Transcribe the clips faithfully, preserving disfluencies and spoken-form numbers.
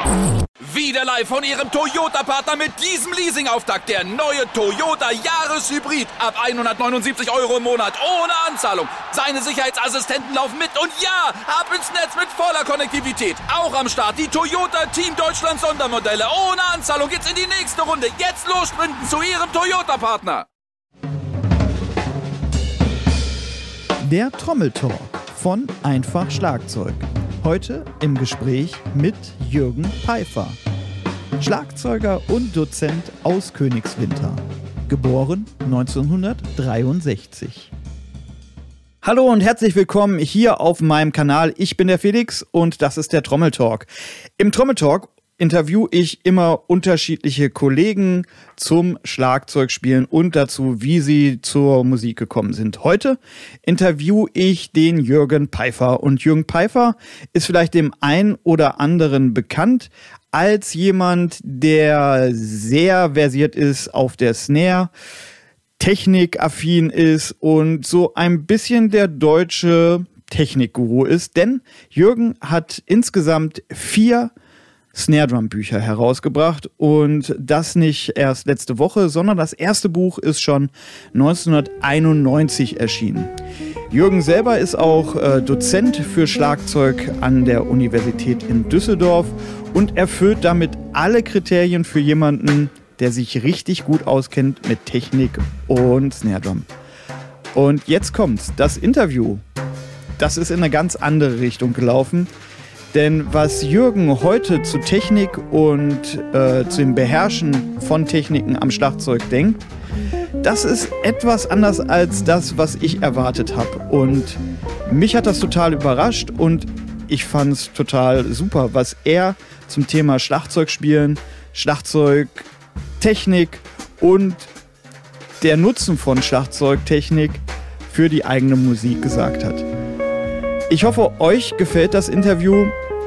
Wieder live von Ihrem Toyota-Partner mit diesem Leasing-Auftakt. Der neue Toyota Jahreshybrid. Ab hundertneunundsiebzig Euro im Monat. Ohne Anzahlung. Seine Sicherheitsassistenten laufen mit. Und ja, ab ins Netz mit voller Konnektivität. Auch am Start die Toyota Team Deutschland Sondermodelle. Ohne Anzahlung geht's in die nächste Runde. Jetzt los sprinten zu Ihrem Toyota-Partner. Der Trommeltalk von Einfach Schlagzeug. Heute im Gespräch mit Jürgen Pfeiffer, Schlagzeuger und Dozent aus Königswinter, geboren neunzehnhundertdreiundsechzig. Hallo und herzlich willkommen hier auf meinem Kanal. Ich bin der Felix und das ist der Trommeltalk. Im Trommeltalk interview ich immer unterschiedliche Kollegen zum Schlagzeugspielen und dazu, wie sie zur Musik gekommen sind. Heute interview ich den Jürgen Pfeiffer. Und Jürgen Pfeiffer ist vielleicht dem einen oder anderen bekannt als jemand, der sehr versiert ist auf der Snare, technikaffin ist und so ein bisschen der deutsche Technikguru ist. Denn Jürgen hat insgesamt vier Snare-Drum-Bücher herausgebracht und das nicht erst letzte Woche, sondern das erste Buch ist schon neunzehnhunderteinundneunzig erschienen. Jürgen selber ist auch äh, Dozent für Schlagzeug an der Universität in Düsseldorf und erfüllt damit alle Kriterien für jemanden, der sich richtig gut auskennt mit Technik und Snare-Drum. Und jetzt kommt's, das Interview, das ist in eine ganz andere Richtung gelaufen. Denn was Jürgen heute zu Technik und äh, zu dem Beherrschen von Techniken am Schlagzeug denkt, das ist etwas anders als das, was ich erwartet habe. Und mich hat das total überrascht und ich fand es total super, was er zum Thema Schlagzeugspielen, Schlagzeugtechnik und der Nutzen von Schlagzeugtechnik für die eigene Musik gesagt hat. Ich hoffe, euch gefällt das Interview.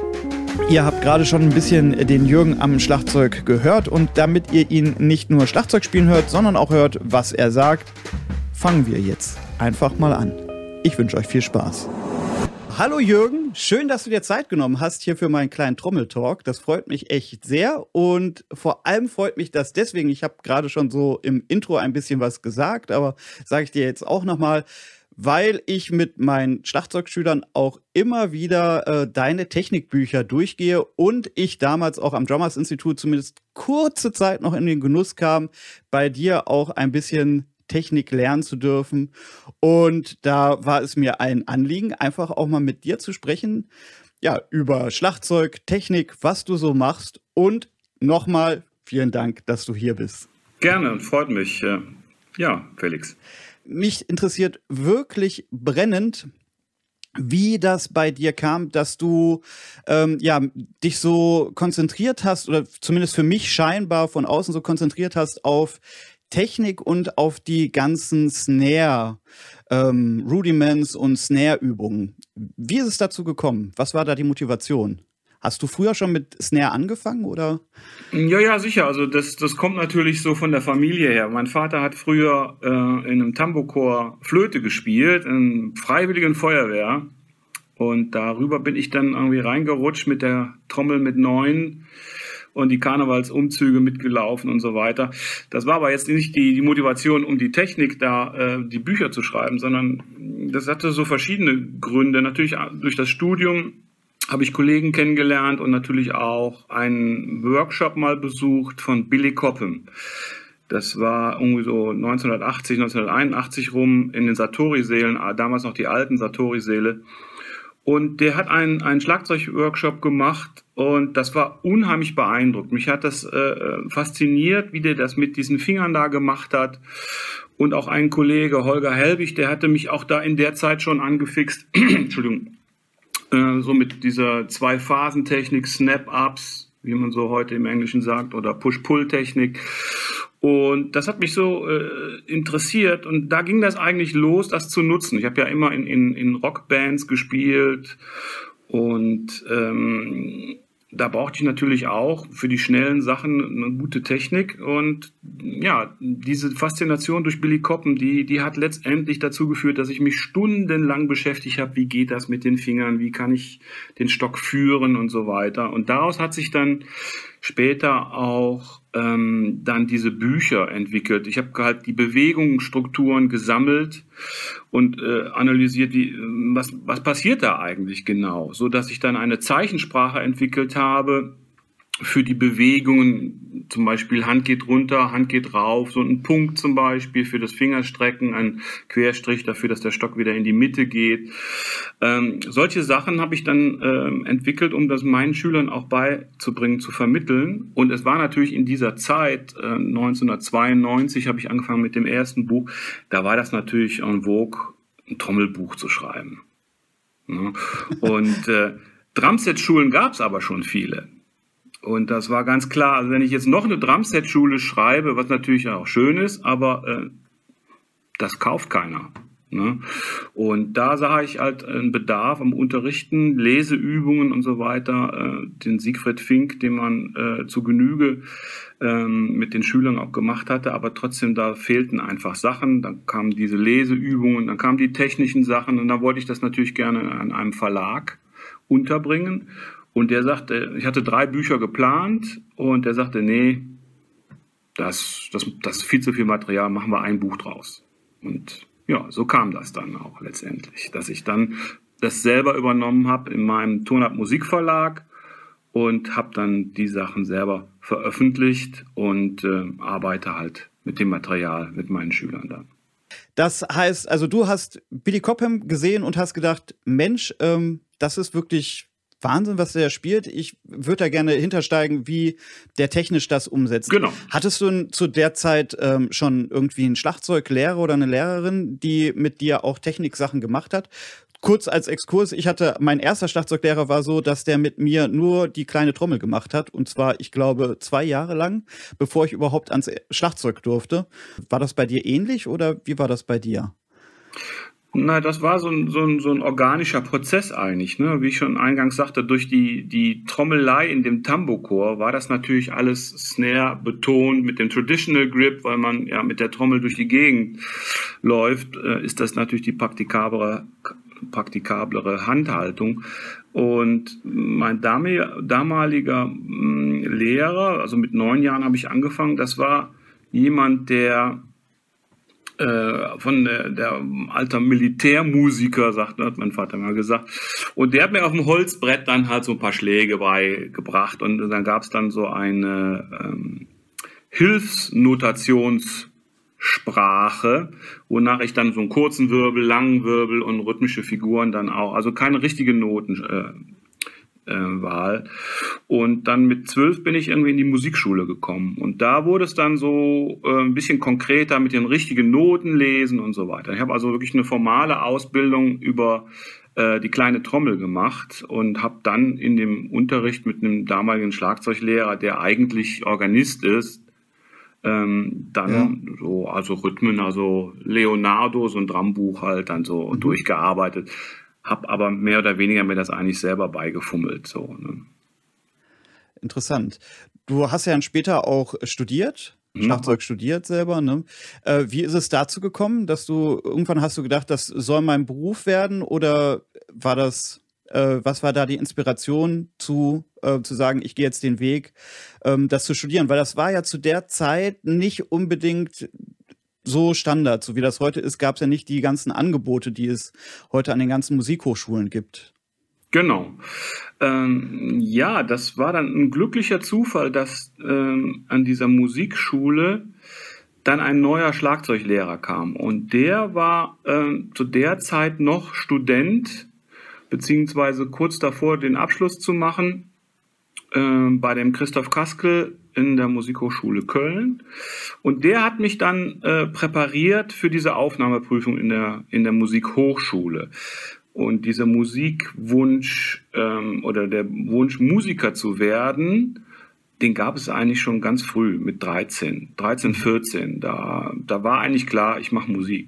Ihr habt gerade schon ein bisschen den Jürgen am Schlagzeug gehört und damit ihr ihn nicht nur Schlagzeug spielen hört, sondern auch hört, was er sagt, fangen wir jetzt einfach mal an. Ich wünsche euch viel Spaß. Hallo Jürgen, schön, dass du dir Zeit genommen hast hier für meinen kleinen Trommeltalk. Das freut mich echt sehr und vor allem freut mich das deswegen, ich habe gerade schon so im Intro ein bisschen was gesagt, aber sage ich dir jetzt auch nochmal, weil ich mit meinen Schlagzeugschülern auch immer wieder äh, deine Technikbücher durchgehe und ich damals auch am Drummers Institut zumindest kurze Zeit noch in den Genuss kam, bei dir auch ein bisschen Technik lernen zu dürfen. Und da war es mir ein Anliegen, einfach auch mal mit dir zu sprechen, ja, über Schlagzeug, Technik, was du so machst. Und nochmal vielen Dank, dass du hier bist. Gerne, freut mich. Ja, Felix. Mich interessiert wirklich brennend, wie das bei dir kam, dass du ähm, ja, dich so konzentriert hast, oder zumindest für mich scheinbar von außen so konzentriert hast auf Technik und auf die ganzen Snare, ähm, Rudiments und Snare-Übungen. Wie ist es dazu gekommen? Was war da die Motivation? Hast du früher schon mit Snare angefangen, oder? Ja, ja, sicher. Also das, das kommt natürlich so von der Familie her. Mein Vater hat früher äh, in einem Tambourchor Flöte gespielt, in Freiwilligen Feuerwehr. Und darüber bin ich dann irgendwie reingerutscht mit der Trommel mit neun und die Karnevalsumzüge mitgelaufen und so weiter. Das war aber jetzt nicht die, die Motivation, um die Technik da, äh, die Bücher zu schreiben, sondern das hatte so verschiedene Gründe. Natürlich durch das Studium habe ich Kollegen kennengelernt und natürlich auch einen Workshop mal besucht von Billy Cobham. Das war irgendwie so neunzehnhundertachtzig, neunzehnhunderteinundachtzig rum in den Satori-Sälen, damals noch die alten Satori-Säle. Und der hat einen, einen Schlagzeug-Workshop gemacht und das war unheimlich beeindruckt. Mich hat das äh, fasziniert, wie der das mit diesen Fingern da gemacht hat. Und auch ein Kollege, Holger Helbig, der hatte mich auch da in der Zeit schon angefixt. Entschuldigung. So mit dieser Zwei-Phasen-Technik, Snap-Ups, wie man so heute im Englischen sagt, oder Push-Pull-Technik. Und das hat mich so äh, interessiert und da ging das eigentlich los, das zu nutzen. Ich habe ja immer in, in, in Rockbands gespielt und ähm, da brauchte ich natürlich auch für die schnellen Sachen eine gute Technik. Und ja, diese Faszination durch Billy Cobham, die, die hat letztendlich dazu geführt, dass ich mich stundenlang beschäftigt habe, wie geht das mit den Fingern, wie kann ich den Stock führen und so weiter. Und daraus hat sich dann später auch ähm, dann diese Bücher entwickelt. Ich habe halt die Bewegungsstrukturen gesammelt und äh, analysiert, wie, was, was passiert da eigentlich genau, so dass ich dann eine Zeichensprache entwickelt habe für die Bewegungen, zum Beispiel Hand geht runter, Hand geht rauf, so ein Punkt zum Beispiel für das Fingerstrecken, ein Querstrich dafür, dass der Stock wieder in die Mitte geht. Ähm, solche Sachen habe ich dann ähm, entwickelt, um das meinen Schülern auch beizubringen, zu vermitteln. Und es war natürlich in dieser Zeit, äh, neunzehnhundertzweiundneunzig habe ich angefangen mit dem ersten Buch, da war das natürlich en vogue, ein Trommelbuch zu schreiben. Ja. Und äh, Drumset-Schulen gab es aber schon viele. Und das war ganz klar, also wenn ich jetzt noch eine Drumset-Schule schreibe, was natürlich auch schön ist, aber äh, das kauft keiner. Ne? Und da sah ich halt einen Bedarf am Unterrichten, Leseübungen und so weiter, äh, den Siegfried Fink, den man äh, zu Genüge äh, mit den Schülern auch gemacht hatte, aber trotzdem da fehlten einfach Sachen, dann kamen diese Leseübungen, dann kamen die technischen Sachen und dann wollte ich das natürlich gerne an einem Verlag unterbringen. Und der sagte, ich hatte drei Bücher geplant und der sagte, nee, das, das, das ist viel zu viel Material, machen wir ein Buch draus. Und ja, so kam das dann auch letztendlich, dass ich dann das selber übernommen habe in meinem Tonart Musikverlag und habe dann die Sachen selber veröffentlicht und äh, arbeite halt mit dem Material mit meinen Schülern dann. Das heißt, also du hast Billy Cobham gesehen und hast gedacht, Mensch, ähm, das ist wirklich Wahnsinn, was der spielt. Ich würde da gerne hintersteigen, wie der technisch das umsetzt. Genau. Hattest du zu der Zeit ähm, schon irgendwie einen Schlagzeuglehrer oder eine Lehrerin, die mit dir auch Techniksachen gemacht hat? Kurz als Exkurs, ich hatte, mein erster Schlagzeuglehrer war so, dass der mit mir nur die kleine Trommel gemacht hat. Und zwar, ich glaube, zwei Jahre lang, bevor ich überhaupt ans Schlagzeug durfte. War das bei dir ähnlich oder wie war das bei dir? Na, das war so ein, so ein, so ein organischer Prozess eigentlich, ne? Wie ich schon eingangs sagte, durch die, die Trommelei in dem Tambourchor war das natürlich alles Snare betont mit dem Traditional Grip, weil man ja mit der Trommel durch die Gegend läuft, äh, ist das natürlich die praktikablere, praktikablere Handhaltung. Und mein damaliger mh, Lehrer, also mit neun Jahren habe ich angefangen, das war jemand, der von der, der alter Militärmusiker, sagt, hat mein Vater mal gesagt. Und der hat mir auf dem Holzbrett dann halt so ein paar Schläge beigebracht. Und dann gab es dann so eine ähm, Hilfsnotationssprache, wonach ich dann so einen kurzen Wirbel, langen Wirbel und rhythmische Figuren dann auch, also keine richtige Noten äh, Äh, Wahl. Und dann mit zwölf bin ich irgendwie in die Musikschule gekommen. Und da wurde es dann so äh, ein bisschen konkreter mit den richtigen Noten lesen und so weiter. Ich habe also wirklich eine formale Ausbildung über äh, die kleine Trommel gemacht und habe dann in dem Unterricht mit einem damaligen Schlagzeuglehrer, der eigentlich Organist ist, ähm, dann ja. so, also Rhythmen, also Leonardo, so ein Drumbuch halt dann so mhm. durchgearbeitet. Hab aber mehr oder weniger mir das eigentlich selber beigefummelt. So, ne? Interessant. Du hast ja dann später auch studiert, mhm. Schlagzeug studiert selber. Ne? Äh, wie ist es dazu gekommen, dass du irgendwann hast du gedacht, das soll mein Beruf werden? Oder war das, äh, was war da die Inspiration zu, äh, zu sagen, ich gehe jetzt den Weg, ähm, das zu studieren? Weil das war ja zu der Zeit nicht unbedingt so Standard, so wie das heute ist, gab es ja nicht die ganzen Angebote, die es heute an den ganzen Musikhochschulen gibt. Genau. Ähm, ja, das war dann ein glücklicher Zufall, dass ähm, an dieser Musikschule dann ein neuer Schlagzeuglehrer kam. Und der war ähm, zu der Zeit noch Student, beziehungsweise kurz davor den Abschluss zu machen, äh, bei dem Christoph Kaskel in der Musikhochschule Köln. Und der hat mich dann äh, präpariert für diese Aufnahmeprüfung in der, in der Musikhochschule. Und dieser Musikwunsch ähm, oder der Wunsch, Musiker zu werden, den gab es eigentlich schon ganz früh, mit dreizehn, dreizehn, vierzehn. Da, da war eigentlich klar, ich mache Musik.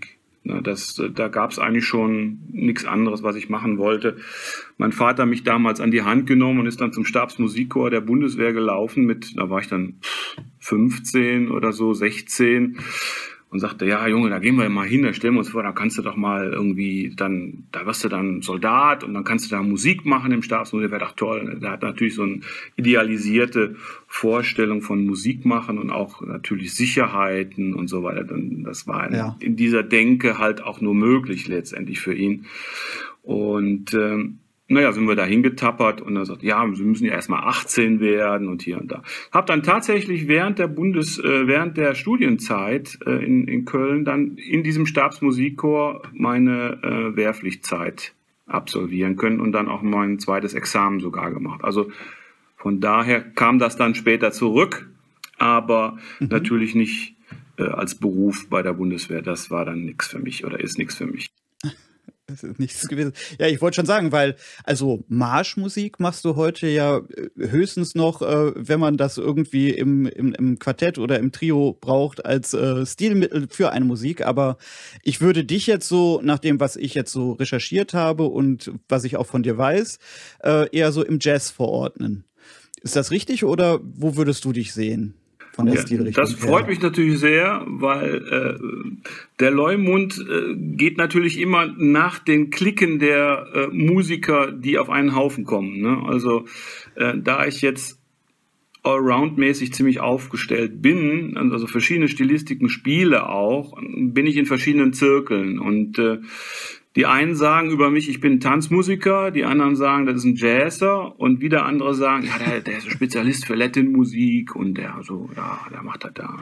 Das, da gab es eigentlich schon nichts anderes, was ich machen wollte. Mein Vater hat mich damals an die Hand genommen und ist dann zum Stabsmusikchor der Bundeswehr gelaufen mit, da war ich dann fünfzehn oder so, sechzehn und sagte, ja Junge, da gehen wir mal hin, da stellen wir uns vor, da kannst du doch mal irgendwie, dann, da wirst du dann Soldat und dann kannst du da Musik machen im Stabsmusikchor, wäre doch toll. Der hat natürlich so eine idealisierte Vorstellung von Musik machen und auch natürlich Sicherheiten und so weiter. Das war ja. in dieser Denke halt auch nur möglich letztendlich für ihn. Und ähm, naja, sind wir da hingetappert und er sagt, ja, Sie müssen ja erstmal achtzehn werden und hier und da. Hab dann tatsächlich während der Bundes, äh, während der Studienzeit äh, in, in Köln dann in diesem Stabsmusikchor meine äh, Wehrpflichtzeit absolvieren können und dann auch mein zweites Examen sogar gemacht. Also von daher kam das dann später zurück, aber mhm. natürlich nicht äh, als Beruf bei der Bundeswehr. Das war dann nichts für mich oder ist nichts für mich. Das ist nichts gewesen. Ja, ich wollte schon sagen, weil, also Marschmusik machst du heute ja höchstens noch, äh, wenn man das irgendwie im, im, im Quartett oder im Trio braucht, als äh, Stilmittel für eine Musik. Aber ich würde dich jetzt so, nach dem, was ich jetzt so recherchiert habe und was ich auch von dir weiß, äh, eher so im Jazz verordnen. Ist das richtig oder wo würdest du dich sehen? Von der ja, Stilrichtung das freut her. mich natürlich sehr, weil äh, der Leumund äh, geht natürlich immer nach den Klicken der äh, Musiker, die auf einen Haufen kommen. Ne? Also äh, da ich jetzt allround-mäßig ziemlich aufgestellt bin, also verschiedene Stilistiken spiele auch, bin ich in verschiedenen Zirkeln und äh, die einen sagen über mich, ich bin ein Tanzmusiker, die anderen sagen, das ist ein Jazzer und wieder andere sagen, ja, der, der ist ein Spezialist für Latin-Musik und der so, ja, der macht das da.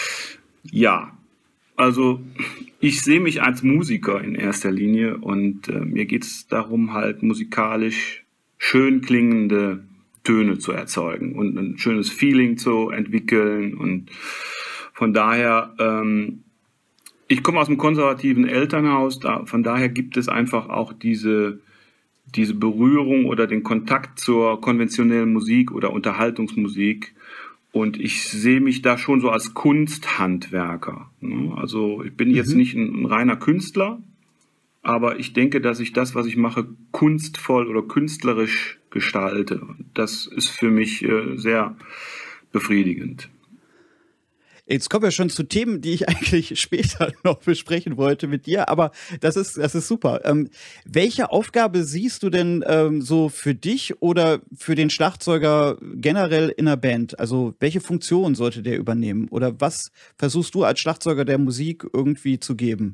Ja, also ich sehe mich als Musiker in erster Linie und äh, mir geht es darum, halt musikalisch schön klingende Töne zu erzeugen und ein schönes Feeling zu entwickeln und von daher ähm, ich komme aus einem konservativen Elternhaus, da, von daher gibt es einfach auch diese, diese Berührung oder den Kontakt zur konventionellen Musik oder Unterhaltungsmusik. Und ich sehe mich da schon so als Kunsthandwerker. Ne? Also ich bin mhm. jetzt nicht ein, ein reiner Künstler, aber ich denke, dass ich das, was ich mache, kunstvoll oder künstlerisch gestalte. Das ist für mich äh, sehr befriedigend. Jetzt kommen wir schon zu Themen, die ich eigentlich später noch besprechen wollte mit dir, aber das ist, das ist super. Ähm, welche Aufgabe siehst du denn ähm, so für dich oder für den Schlagzeuger generell in der Band? Also welche Funktion sollte der übernehmen? Oder was versuchst du als Schlagzeuger der Musik irgendwie zu geben?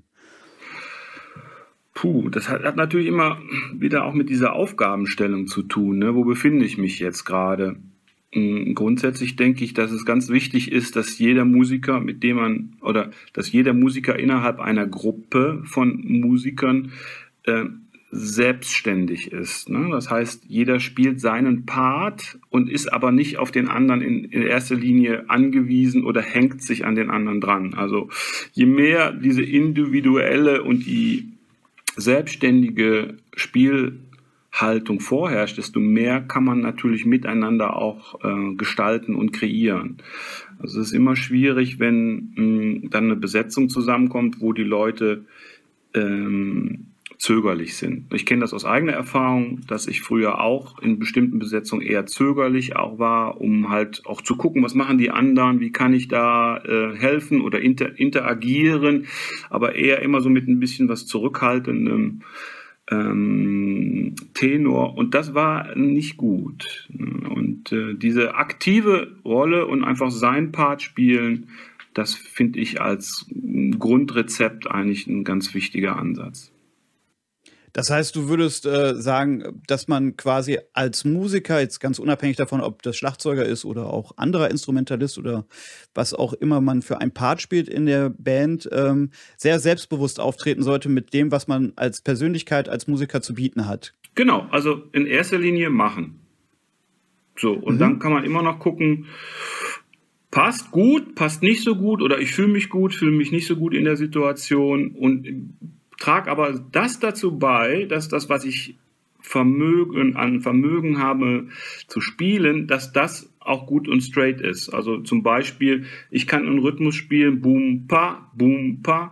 Puh, das hat, hat natürlich immer wieder auch mit dieser Aufgabenstellung zu tun. Ne? Wo befinde ich mich jetzt gerade? Grundsätzlich denke ich, dass es ganz wichtig ist, dass jeder Musiker, mit dem man, oder dass jeder Musiker innerhalb einer Gruppe von Musikern äh, selbstständig ist. Ne? Das heißt, jeder spielt seinen Part und ist aber nicht auf den anderen in, in erster Linie angewiesen oder hängt sich an den anderen dran. Also je mehr diese individuelle und die selbstständige Spiel Haltung vorherrscht, desto mehr kann man natürlich miteinander auch äh, gestalten und kreieren. Also es ist immer schwierig, wenn mh, dann eine Besetzung zusammenkommt, wo die Leute ähm, zögerlich sind. Ich kenne das aus eigener Erfahrung, dass ich früher auch in bestimmten Besetzungen eher zögerlich auch war, um halt auch zu gucken, was machen die anderen, wie kann ich da äh, helfen oder inter interagieren, aber eher immer so mit ein bisschen was Zurückhaltendem Ähm, Tenor und das war nicht gut. Und äh, diese aktive Rolle und einfach sein Part spielen, das finde ich als Grundrezept eigentlich ein ganz wichtiger Ansatz. Das heißt, du würdest äh, sagen, dass man quasi als Musiker, jetzt ganz unabhängig davon, ob das Schlagzeuger ist oder auch anderer Instrumentalist oder was auch immer man für ein Part spielt in der Band, ähm, sehr selbstbewusst auftreten sollte mit dem, was man als Persönlichkeit, als Musiker zu bieten hat. Genau, also in erster Linie machen. So, und mhm. dann kann man immer noch gucken, passt gut, passt nicht so gut oder ich fühle mich gut, fühle mich nicht so gut in der Situation und trage aber das dazu bei, dass das, was ich Vermögen, an Vermögen habe zu spielen, dass das auch gut und straight ist. Also zum Beispiel, ich kann einen Rhythmus spielen, boom, pa, boom, pa.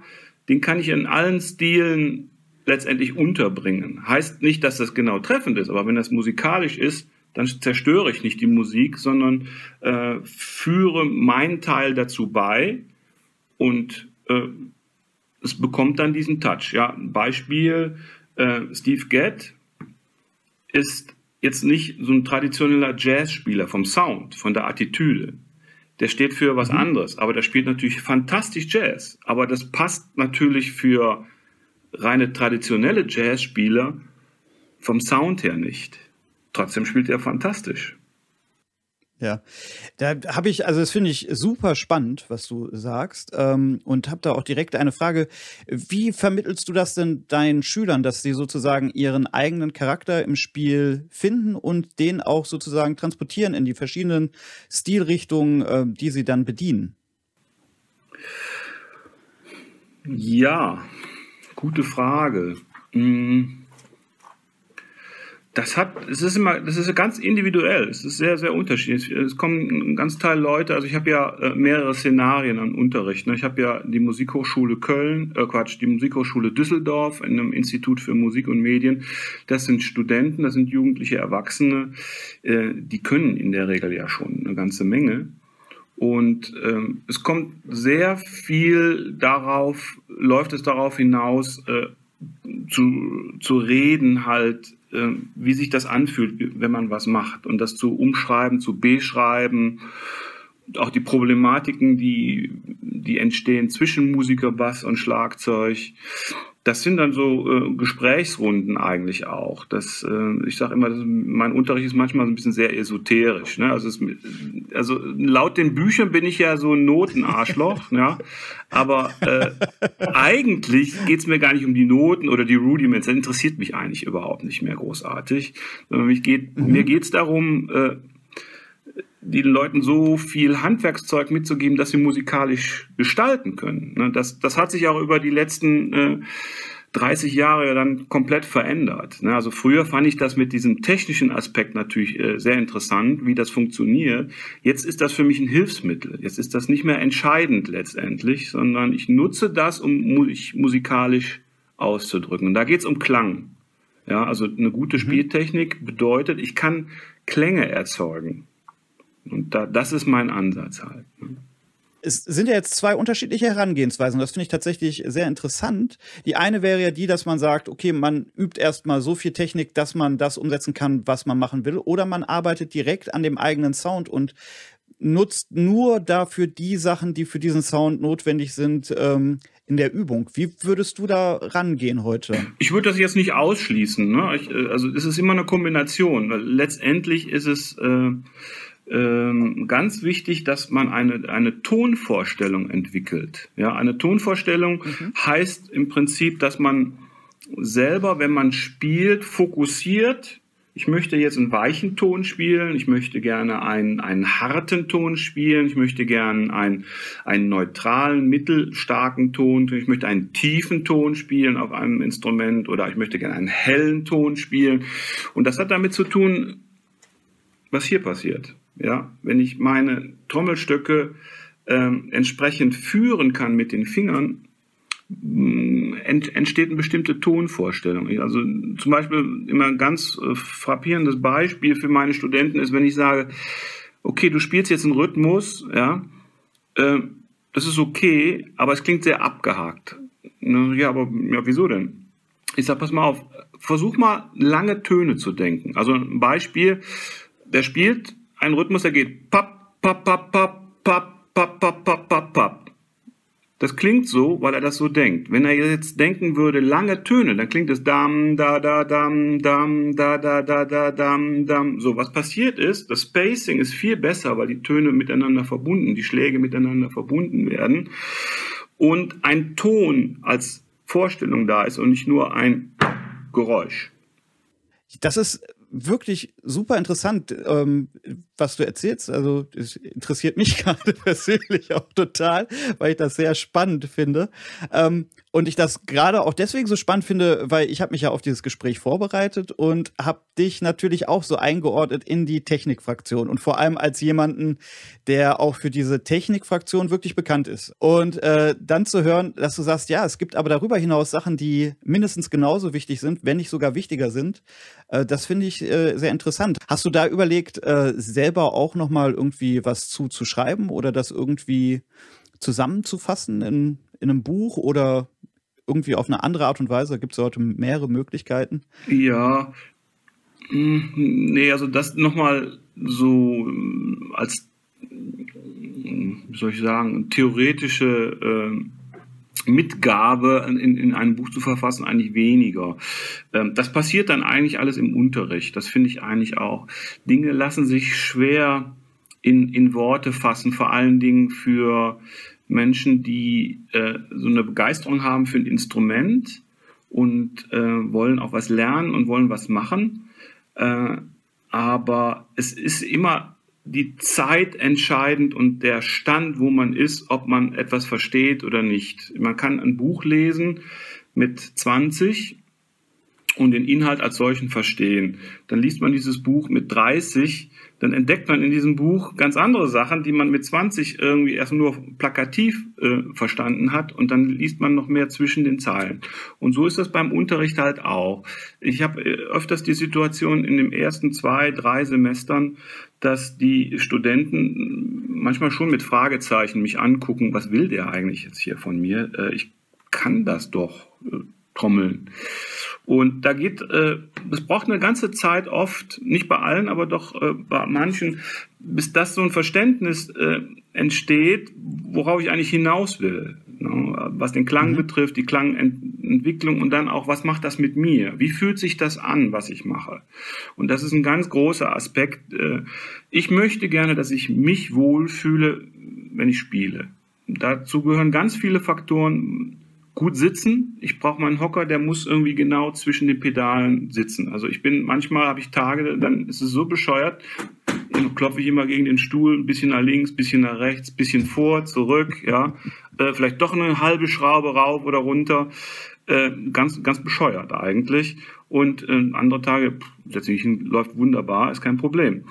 den kann ich in allen Stilen letztendlich unterbringen. Heißt nicht, dass das genau treffend ist, aber wenn das musikalisch ist, dann zerstöre ich nicht die Musik, sondern äh, führe meinen Teil dazu bei und äh, es bekommt dann diesen Touch. Ja, ein Beispiel, äh, Steve Gadd ist jetzt nicht so ein traditioneller Jazzspieler vom Sound, von der Attitüde. Der steht für was mhm. anderes, aber der spielt natürlich fantastisch Jazz. Aber das passt natürlich für reine traditionelle Jazzspieler vom Sound her nicht. Trotzdem spielt er fantastisch. Ja, da habe ich, also das finde ich super spannend, was du sagst, ähm, und habe da auch direkt eine Frage. Wie vermittelst du das denn deinen Schülern, dass sie sozusagen ihren eigenen Charakter im Spiel finden und den auch sozusagen transportieren in die verschiedenen Stilrichtungen, äh, die sie dann bedienen? Ja, gute Frage. Hm. Das hat, es ist immer, das ist ganz individuell. Es ist sehr, sehr unterschiedlich. Es kommen ein ganz Teil Leute. Also ich habe ja mehrere Szenarien an Unterricht. Ich habe ja die Musikhochschule Köln, äh Quatsch, die Musikhochschule Düsseldorf in einem Institut für Musik und Medien. Das sind Studenten, das sind jugendliche Erwachsene. Die können in der Regel ja schon eine ganze Menge. Und ähm, es kommt sehr viel darauf, läuft es darauf hinaus, äh, zu, zu reden halt, äh, wie sich das anfühlt, wenn man was macht und das zu umschreiben, zu beschreiben, auch die Problematiken, die, die entstehen zwischen Musiker, Bass und Schlagzeug. Das sind dann so äh, Gesprächsrunden eigentlich auch. Das, äh, ich sage immer, das, mein Unterricht ist manchmal so ein bisschen sehr esoterisch. Ne? Also, es, also laut den Büchern bin ich ja so ein Notenarschloch. Ja? Aber äh, eigentlich geht's mir gar nicht um die Noten oder die Rudiments. Das interessiert mich eigentlich überhaupt nicht mehr großartig. Sondern mich geht, mhm. mir geht's darum, äh, den Leuten so viel Handwerkszeug mitzugeben, dass sie musikalisch gestalten können. Das, das hat sich auch über die letzten äh, dreißig Jahre dann komplett verändert. Also früher fand ich das mit diesem technischen Aspekt natürlich äh, sehr interessant, wie das funktioniert. Jetzt ist das für mich ein Hilfsmittel. Jetzt ist das nicht mehr entscheidend letztendlich, sondern ich nutze das, um mich musikalisch auszudrücken. Und da geht es um Klang. Ja, also eine gute Spieltechnik bedeutet, ich kann Klänge erzeugen. Und da, das ist mein Ansatz halt. Es sind ja jetzt zwei unterschiedliche Herangehensweisen. Das finde ich tatsächlich sehr interessant. Die eine wäre ja die, dass man sagt, okay, man übt erstmal so viel Technik, dass man das umsetzen kann, was man machen will. Oder man arbeitet direkt an dem eigenen Sound und nutzt nur dafür die Sachen, die für diesen Sound notwendig sind, ähm, in der Übung. Wie würdest du da rangehen heute? Ich würde das jetzt nicht ausschließen. Ne? Ich, also es ist immer eine Kombination. Weil letztendlich ist es äh, Ähm, ganz wichtig, dass man eine, eine Tonvorstellung entwickelt. Ja, eine Tonvorstellung mhm. heißt im Prinzip, dass man selber, wenn man spielt, fokussiert. Ich möchte jetzt einen weichen Ton spielen, ich möchte gerne einen, einen harten Ton spielen, ich möchte gerne einen, einen neutralen, mittelstarken Ton, ich möchte einen tiefen Ton spielen auf einem Instrument oder ich möchte gerne einen hellen Ton spielen. Und das hat damit zu tun, was hier passiert. Ja, wenn ich meine Trommelstöcke ähm, entsprechend führen kann mit den Fingern, ent, entsteht eine bestimmte Tonvorstellung. Also zum Beispiel immer ein ganz äh, frappierendes Beispiel für meine Studenten ist, wenn ich sage, okay, du spielst jetzt einen Rhythmus, ja, äh, das ist okay, aber es klingt sehr abgehakt. Ja, aber ja, wieso denn? Ich sage, pass mal auf, versuch mal lange Töne zu denken. Also ein Beispiel, der spielt ein Rhythmus, der geht papp, papp, papp, papp, papp, papp, papp, papp, papp, papp. Das klingt so, weil er das so denkt. Wenn er jetzt denken würde, lange Töne, dann klingt es dam, da, da, dam, dam, da, da, da, da, dam, dam. So, was passiert ist, das Spacing ist viel besser, weil die Töne miteinander verbunden, die Schläge miteinander verbunden werden und ein Ton als Vorstellung da ist und nicht nur ein Geräusch. Das ist wirklich super interessant. Ähm, was du erzählst. Also es interessiert mich gerade persönlich auch total, weil ich das sehr spannend finde. Ähm, und ich das gerade auch deswegen so spannend finde, weil ich habe mich ja auf dieses Gespräch vorbereitet und habe dich natürlich auch so eingeordnet in die Technikfraktion und vor allem als jemanden, der auch für diese Technikfraktion wirklich bekannt ist. Und äh, dann zu hören, dass du sagst, ja, es gibt aber darüber hinaus Sachen, die mindestens genauso wichtig sind, wenn nicht sogar wichtiger sind, äh, das finde ich äh, sehr interessant. Hast du da überlegt, äh, selber auch nochmal irgendwie was zu, zu schreiben oder das irgendwie zusammenzufassen in, in einem Buch oder irgendwie auf eine andere Art und Weise? Da gibt es heute mehrere Möglichkeiten. Ja, nee, also das nochmal so als, wie soll ich sagen, theoretische äh, Mitgabe in, in einem Buch zu verfassen, eigentlich weniger. Ähm, das passiert dann eigentlich alles im Unterricht. Das finde ich eigentlich auch. Dinge lassen sich schwer in, in Worte fassen, vor allen Dingen für Menschen, die äh, so eine Begeisterung haben für ein Instrument und äh, wollen auch was lernen und wollen was machen. Äh, aber es ist immer die Zeit entscheidend und der Stand, wo man ist, ob man etwas versteht oder nicht. Man kann ein Buch lesen mit zwanzig und den Inhalt als solchen verstehen. Dann liest man dieses Buch mit dreißig, dann entdeckt man in diesem Buch ganz andere Sachen, die man mit zwanzig irgendwie erst nur plakativ äh, verstanden hat und dann liest man noch mehr zwischen den Zeilen. Und so ist das beim Unterricht halt auch. Ich habe äh, öfters die Situation in den ersten zwei, drei Semestern, dass die Studenten manchmal schon mit Fragezeichen mich angucken, was will der eigentlich jetzt hier von mir? Äh, ich kann das doch äh, trommeln. Und da geht, äh, das braucht eine ganze Zeit oft, nicht bei allen, aber doch äh, bei manchen, bis das so ein Verständnis äh, entsteht, worauf ich eigentlich hinaus will. Ne? Was den Klang mhm. betrifft, die Klangentwicklung und dann auch, was macht das mit mir? Wie fühlt sich das an, was ich mache? Und das ist ein ganz großer Aspekt. Äh, ich möchte gerne, dass ich mich wohlfühle, wenn ich spiele. Dazu gehören ganz viele Faktoren. Gut sitzen. Ich brauche meinen Hocker, der muss irgendwie genau zwischen den Pedalen sitzen. Also ich bin, manchmal habe ich Tage, dann ist es so bescheuert, dann klopfe ich immer gegen den Stuhl, ein bisschen nach links, ein bisschen nach rechts, ein bisschen vor, zurück, ja. Äh, vielleicht doch eine halbe Schraube rauf oder runter. Äh, ganz, ganz bescheuert eigentlich. Und äh, andere Tage, setze ich hin, läuft wunderbar, ist kein Problem.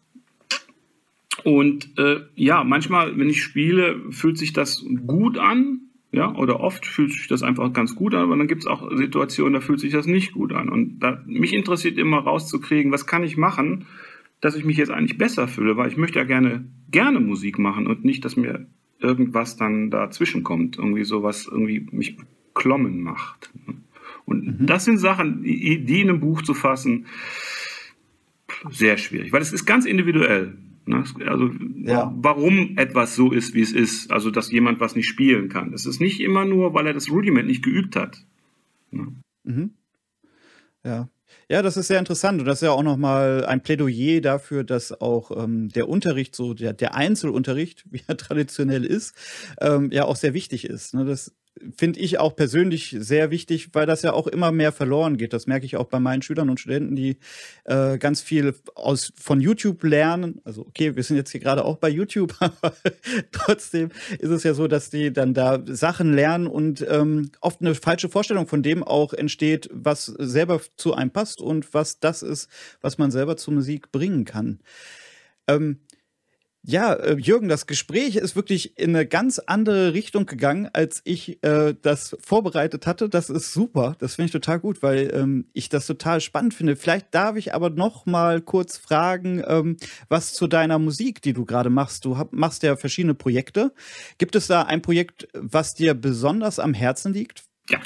Und äh, ja, manchmal, wenn ich spiele, fühlt sich das gut an. Ja, oder oft fühlt sich das einfach ganz gut an, aber dann gibt es auch Situationen, da fühlt sich das nicht gut an. Und da, mich interessiert immer rauszukriegen, was kann ich machen, dass ich mich jetzt eigentlich besser fühle, weil ich möchte ja gerne, gerne Musik machen und nicht, dass mir irgendwas dann dazwischen kommt, irgendwie sowas irgendwie mich beklommen macht. Und mhm. das sind Sachen, die, die in einem Buch zu fassen, sehr schwierig, weil es ist ganz individuell. Also ja. Warum etwas so ist, wie es ist, also dass jemand was nicht spielen kann. Es ist nicht immer nur, weil er das Rudiment nicht geübt hat. Ja. Mhm. Ja. Ja, das ist sehr interessant und das ist ja auch nochmal ein Plädoyer dafür, dass auch ähm, der Unterricht, so der, der Einzelunterricht, wie er traditionell ist, ähm, ja auch sehr wichtig ist. Ne? Das finde ich auch persönlich sehr wichtig, weil das ja auch immer mehr verloren geht. Das merke ich auch bei meinen Schülern und Studenten, die äh, ganz viel aus von YouTube lernen. Also okay, wir sind jetzt hier gerade auch bei YouTube, aber trotzdem ist es ja so, dass die dann da Sachen lernen und ähm, oft eine falsche Vorstellung von dem auch entsteht, was selber zu einem passt und was das ist, was man selber zur Musik bringen kann. Ähm, Ja, äh, Jürgen, das Gespräch ist wirklich in eine ganz andere Richtung gegangen, als ich äh, das vorbereitet hatte. Das ist super, das finde ich total gut, weil ähm, ich das total spannend finde. Vielleicht darf ich aber noch mal kurz fragen, ähm, was zu deiner Musik, die du gerade machst. Du hab, machst ja verschiedene Projekte. Gibt es da ein Projekt, was dir besonders am Herzen liegt? Ja.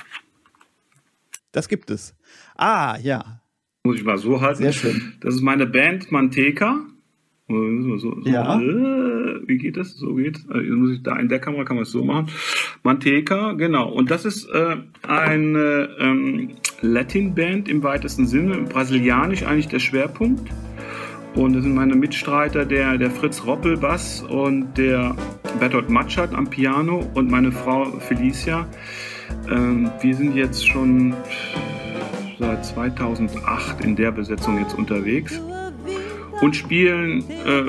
Das gibt es. Ah, ja. Muss ich mal so halten. Sehr schön. Das ist meine Band Manteca. So, so, so, ja. Äh, wie geht das? So geht. Äh, muss ich da in der Kamera kann man es so machen. Manteca, genau. Und das ist äh, eine ähm, Latin-Band im weitesten Sinne, brasilianisch eigentlich der Schwerpunkt. Und das sind meine Mitstreiter, der, der Fritz Roppel Bass und der Bertolt Matschat am Piano und meine Frau Felicia. Ähm, wir sind jetzt schon seit zweitausendacht in der Besetzung jetzt unterwegs. und spielen äh,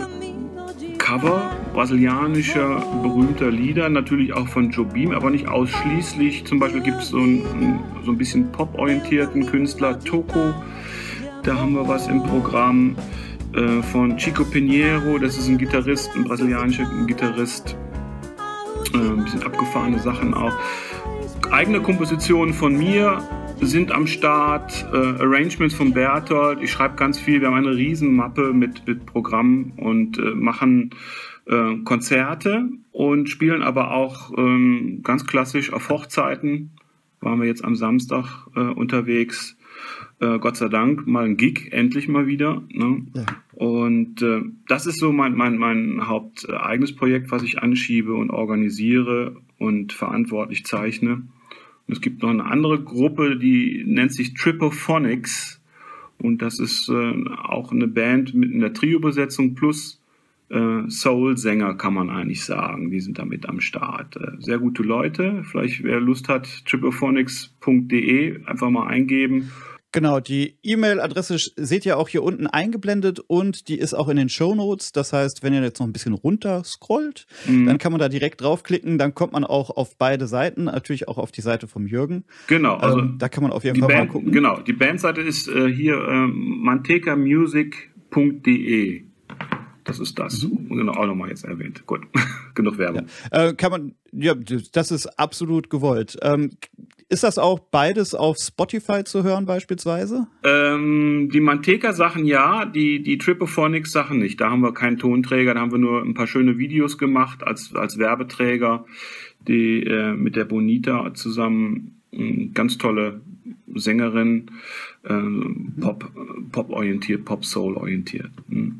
Cover brasilianischer berühmter Lieder, natürlich auch von Jobim, aber nicht ausschließlich. Zum Beispiel gibt es so einen so ein bisschen pop-orientierten Künstler, Toco. Da haben wir was im Programm äh, von Chico Pinheiro, das ist ein Gitarrist, ein brasilianischer Gitarrist. Äh, ein bisschen abgefahrene Sachen auch. Eigene Kompositionen von mir sind am Start, äh, Arrangements von Bertolt. Ich schreibe ganz viel. Wir haben eine Riesenmappe mit, mit Programm und äh, machen äh, Konzerte und spielen aber auch ähm, ganz klassisch auf Hochzeiten. Waren wir jetzt am Samstag äh, unterwegs. Äh, Gott sei Dank mal ein Gig, endlich mal wieder. Ne? Ja. Und äh, das ist so mein, mein, mein haupteigenes Projekt, was ich anschiebe und organisiere und verantwortlich zeichne. Es gibt noch eine andere Gruppe, die nennt sich Tripophonics und das ist äh, auch eine Band mit einer Trio-Besetzung plus äh, Soul-Sänger, kann man eigentlich sagen. Die sind damit am Start. Äh, sehr gute Leute. Vielleicht, wer Lust hat, tripophonics punkt de einfach mal eingeben. Genau, die E-Mail-Adresse seht ihr auch hier unten eingeblendet und die ist auch in den Shownotes. Das heißt, wenn ihr jetzt noch ein bisschen runter scrollt, mhm. dann kann man da direkt draufklicken. Dann kommt man auch auf beide Seiten, natürlich auch auf die Seite vom Jürgen. Genau. Also ähm, da kann man auf jeden Fall Band, mal gucken. Genau, die Bandseite ist äh, hier äh, manteca music punkt de. Das ist das. Mhm. Genau, auch nochmal jetzt erwähnt. Gut, genug Werbung. Ja. Äh, kann man, ja, das ist absolut gewollt. Ähm, ist das auch beides auf Spotify zu hören beispielsweise? Ähm, die Manteca-Sachen ja, die, die Tripophonics-Sachen nicht. Da haben wir keinen Tonträger, da haben wir nur ein paar schöne Videos gemacht als, als Werbeträger, die äh, mit der Bonita zusammen, äh, ganz tolle Sängerin, äh, Pop, Pop-orientiert, Pop-Soul-orientiert. Mhm.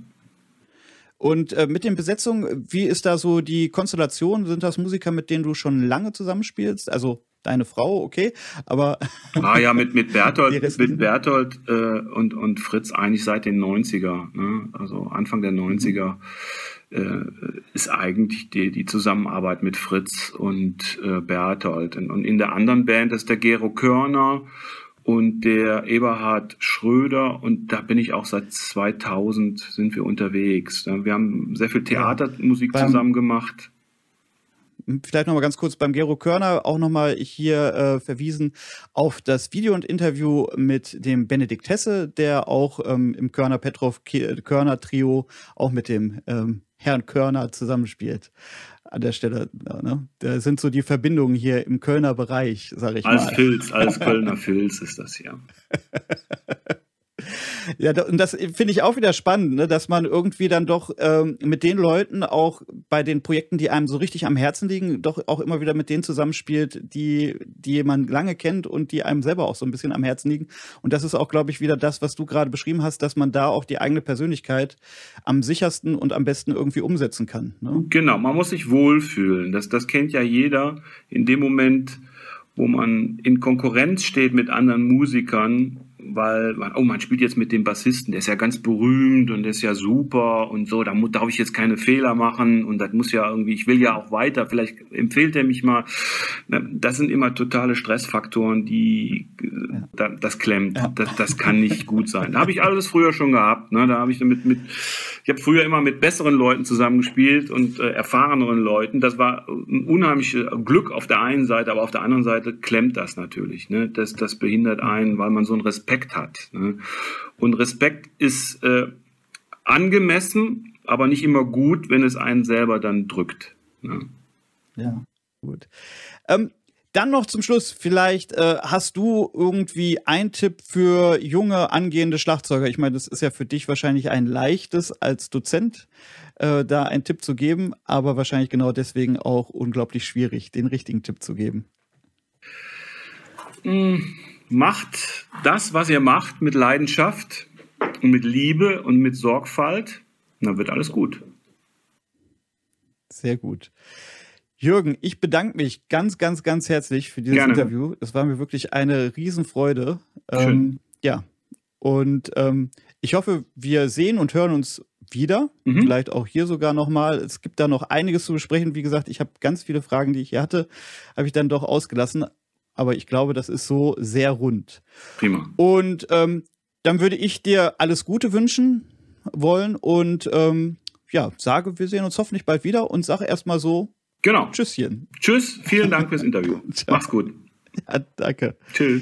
Und äh, mit den Besetzungen, wie ist da so die Konstellation? Sind das Musiker, mit denen du schon lange zusammenspielst? Also deine Frau, okay, aber... Ah ja, mit, mit Bertolt, mit Bertolt äh, und, und Fritz eigentlich seit den neunziger, ne? Also Anfang der neunziger äh, ist eigentlich die, die Zusammenarbeit mit Fritz und äh, Bertolt. Und, und in der anderen Band ist der Gero Körner und der Eberhard Schröder und da bin ich auch seit zweitausend sind wir unterwegs. Wir haben sehr viel Theatermusik ja, zusammen gemacht. Vielleicht noch mal ganz kurz beim Gero Körner auch noch mal hier äh, verwiesen auf das Video und Interview mit dem Benedikt Hesse, der auch ähm, im Körner-Petrov-Körner-Trio auch mit dem ähm, Herrn Körner zusammenspielt. An der Stelle, ne? Da sind so die Verbindungen hier im Kölner Bereich, sage ich als mal. Als Filz, als Kölner Filz ist das hier. Ja, und das finde ich auch wieder spannend, ne, dass man irgendwie dann doch ähm, mit den Leuten auch bei den Projekten, die einem so richtig am Herzen liegen, doch auch immer wieder mit denen zusammenspielt, die, die man lange kennt und die einem selber auch so ein bisschen am Herzen liegen. Und das ist auch, glaube ich, wieder das, was du gerade beschrieben hast, dass man da auch die eigene Persönlichkeit am sichersten und am besten irgendwie umsetzen kann. Ne? Genau, man muss sich wohlfühlen. Das, das kennt ja jeder in dem Moment, wo man in Konkurrenz steht mit anderen Musikern, weil man, oh, man spielt jetzt mit dem Bassisten, der ist ja ganz berühmt und der ist ja super und so, da muss, darf ich jetzt keine Fehler machen und das muss ja irgendwie, ich will ja auch weiter, vielleicht empfiehlt er mich mal. Das sind immer totale Stressfaktoren, die, ja. da, das klemmt, ja. das, das kann nicht gut sein. Da habe ich alles früher schon gehabt, ne? Da habe ich mit, mit, ich habe früher immer mit besseren Leuten zusammengespielt und äh, erfahreneren Leuten. Das war ein unheimliches Glück auf der einen Seite, aber auf der anderen Seite klemmt das natürlich, ne? Das, das behindert einen, weil man so einen Respekt hat. Ne? Und Respekt ist äh, angemessen, aber nicht immer gut, wenn es einen selber dann drückt. Ne? Ja, gut. Ähm, dann noch zum Schluss, vielleicht äh, hast du irgendwie einen Tipp für junge, angehende Schlagzeuger? Ich meine, das ist ja für dich wahrscheinlich ein leichtes als Dozent, äh, da einen Tipp zu geben, aber wahrscheinlich genau deswegen auch unglaublich schwierig, den richtigen Tipp zu geben. Mm. Macht das, was ihr macht, mit Leidenschaft und mit Liebe und mit Sorgfalt, dann wird alles gut. Sehr gut. Jürgen, ich bedanke mich ganz, ganz, ganz herzlich für dieses Gerne. Interview. Es war mir wirklich eine Riesenfreude. Schön. Ähm, ja, und ähm, ich hoffe, wir sehen und hören uns wieder. Mhm. Vielleicht auch hier sogar nochmal. Es gibt da noch einiges zu besprechen. Wie gesagt, ich habe ganz viele Fragen, die ich hier hatte, habe ich dann doch ausgelassen. Aber ich glaube, das ist so sehr rund. Prima. Und ähm, dann würde ich dir alles Gute wünschen wollen und ähm, ja, sage, wir sehen uns hoffentlich bald wieder und sage erstmal so Genau. Tschüsschen. Tschüss, vielen Dank fürs Interview. Mach's gut. Ja, danke. Tschüss.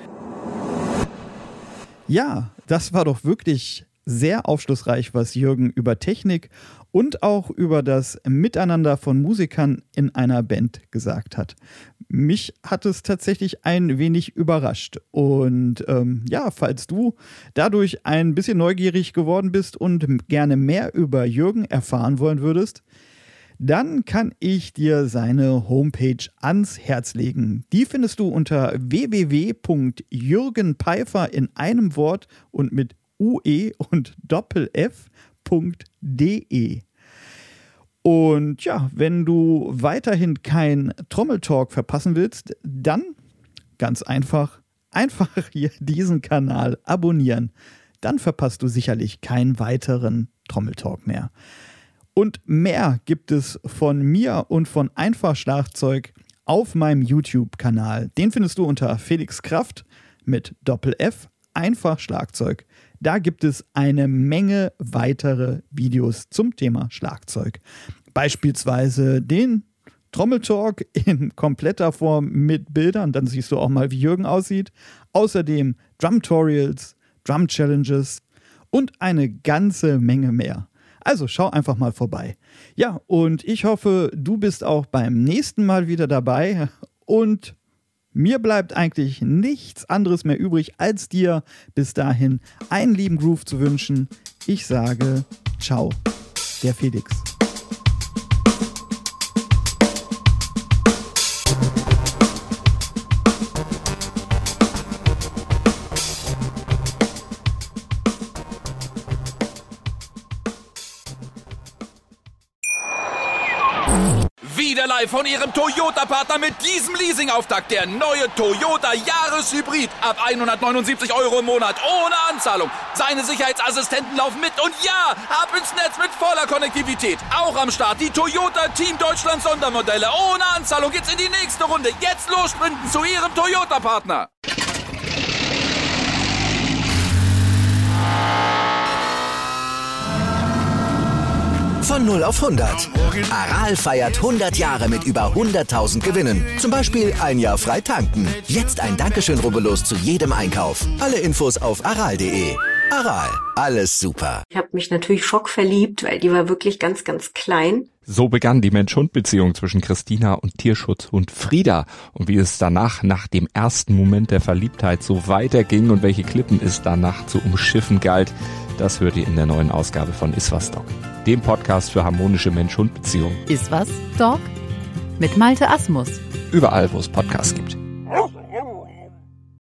Ja, das war doch wirklich sehr aufschlussreich, was Jürgen über Technik und auch über das Miteinander von Musikern in einer Band gesagt hat. Mich hat es tatsächlich ein wenig überrascht. Und ähm, ja, falls du dadurch ein bisschen neugierig geworden bist und gerne mehr über Jürgen erfahren wollen würdest, dann kann ich dir seine Homepage ans Herz legen. Die findest du unter w w w punkt jürgen peifer in einem Wort und mit U E und Doppel-F punkt de. Und ja, wenn du weiterhin kein Trommeltalk verpassen willst, dann ganz einfach, einfach hier diesen Kanal abonnieren. Dann verpasst du sicherlich keinen weiteren Trommeltalk mehr. Und mehr gibt es von mir und von Einfach Schlagzeug auf meinem YouTube-Kanal. Den findest du unter Felix Kraft mit Doppel-F, Einfach Schlagzeug. Da gibt es eine Menge weitere Videos zum Thema Schlagzeug. Beispielsweise den Trommeltalk in kompletter Form mit Bildern. Dann siehst du auch mal, wie Jürgen aussieht. Außerdem Drum-Tutorials, Drum-Challenges und eine ganze Menge mehr. Also schau einfach mal vorbei. Ja, und ich hoffe, du bist auch beim nächsten Mal wieder dabei. Und mir bleibt eigentlich nichts anderes mehr übrig, als dir bis dahin einen lieben Groove zu wünschen. Ich sage ciao, der Felix. Wieder live von Ihrem Toyota-Partner mit diesem Leasing-Auftakt. Der neue Toyota Jahreshybrid. Ab hundertneunundsiebzig Euro im Monat. Ohne Anzahlung. Seine Sicherheitsassistenten laufen mit. Und ja, ab ins Netz mit voller Konnektivität. Auch am Start die Toyota Team Deutschland Sondermodelle. Ohne Anzahlung geht's in die nächste Runde. Jetzt los sprinten zu Ihrem Toyota-Partner. Von null auf hundert. Aral feiert hundert Jahre mit über hunderttausend Gewinnen. Zum Beispiel ein Jahr frei tanken. Jetzt ein Dankeschön, rubbellos zu jedem Einkauf. Alle Infos auf aral punkt de. Aral, alles super. Ich habe mich natürlich schockverliebt, weil die war wirklich ganz, ganz klein. So begann die Mensch-Hund-Beziehung zwischen Christina und Tierschutzhund Frieda. Und wie es danach, nach dem ersten Moment der Verliebtheit, so weiterging und welche Klippen es danach zu umschiffen galt, das hört ihr in der neuen Ausgabe von Iswas Dog, dem Podcast für harmonische Mensch-Hund-Beziehungen. Iswas Dog? Mit Malte Asmus. Überall, wo es Podcasts gibt.